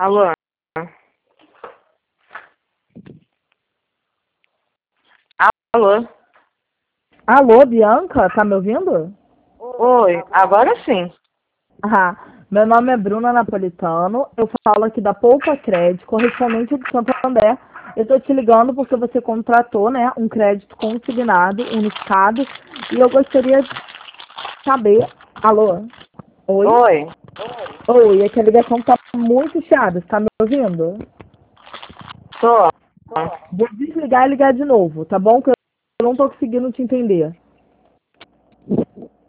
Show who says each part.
Speaker 1: Alô? Alô?
Speaker 2: Alô, Bianca, tá me ouvindo?
Speaker 1: Oi, agora sim.
Speaker 2: Ah, meu nome é Bruna Napolitano, eu falo aqui da Poupa Crédito, correspondente do Santander. Eu tô te ligando porque você contratou, né, um crédito consignado, unificado, e eu gostaria de saber... Alô? Oi?
Speaker 1: Oi,
Speaker 2: Oi, é que a ligação tá muito chiada, você tá me ouvindo?
Speaker 1: tô.
Speaker 2: Vou desligar e ligar de novo, tá bom? Que eu não tô conseguindo te entender.